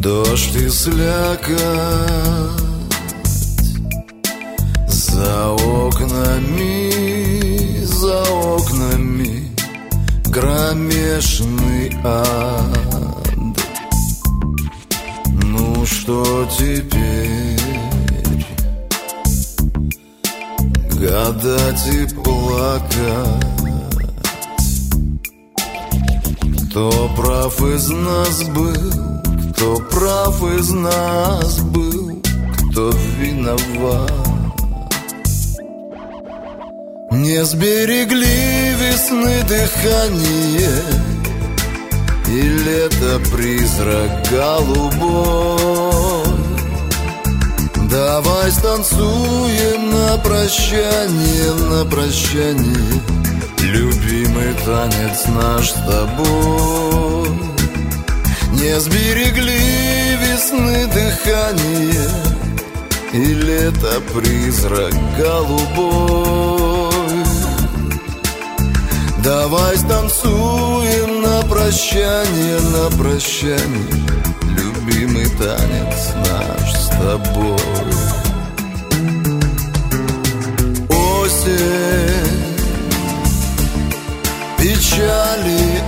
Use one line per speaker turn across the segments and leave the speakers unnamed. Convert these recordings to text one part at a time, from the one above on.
Дождь и слякоть за окнами кромешный ад. Ну что теперь? Гадать и плакать. Кто прав из нас был? Кто прав из нас был? Кто виноват? Не сберегли весны дыхание, и лето призрак голубой. Давай станцуем на прощание, любимый танец наш с тобой. Не сберегли весны дыхание, и лето призрак голубой. Давай станцуем на прощание, любимый танец наш с тобой. Осень, печали,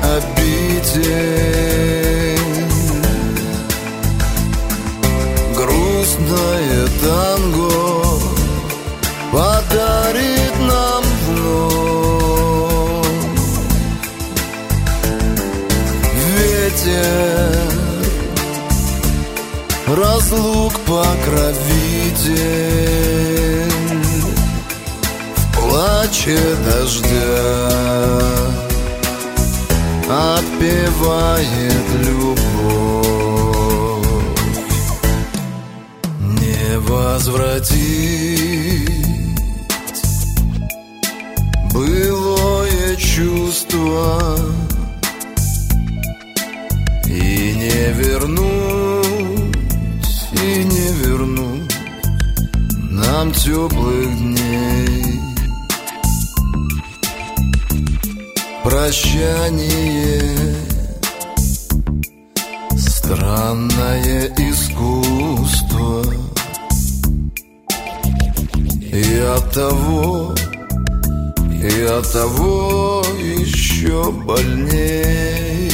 обиде, грустное танго подарит нам вновь. Ветер разлук покровитель, в плаче дождя отпевает любовь. Не возвратить былое чувство и не вернуть нам теплых дней. Прощание — странное искусство, и от того еще больней.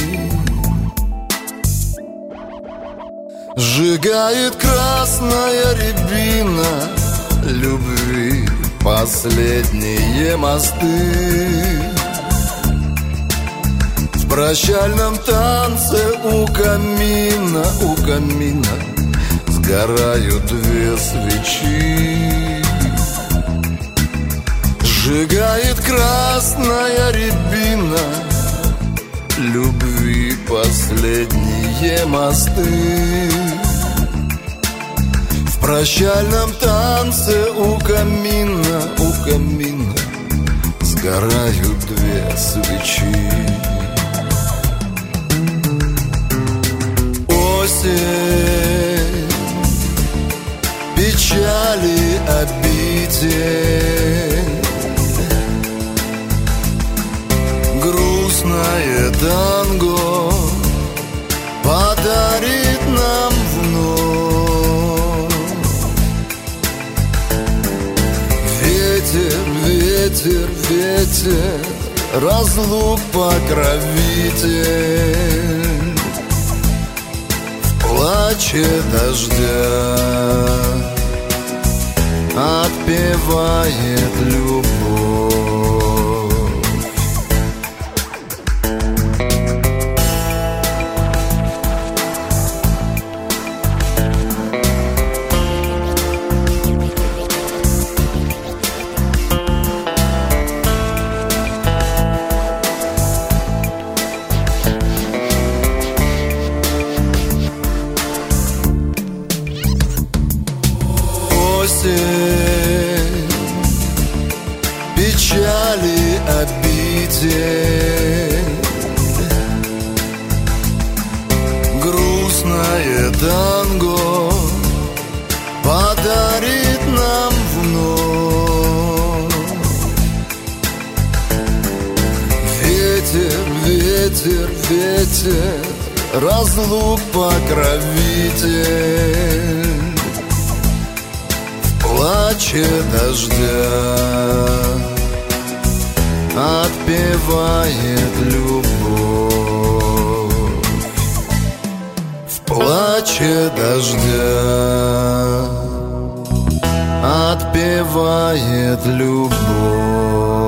Сжигает красная рябина любви последние мосты. В прощальном танце у камина сгорают две свечи. Сжигает красная рябина любви последние мосты. В прощальном танце у камина сгорают две свечи. Осень, печали, обиде, грустное танго подарит нам вновь. Ветер, разлук покровитель, в плаче дождя отпевает любовь. Печали, обиде, грустное танго подарит нам вновь. Ветер, разлук покровитель. В плаче дождя отпевает любовь. В плаче дождя отпевает любовь.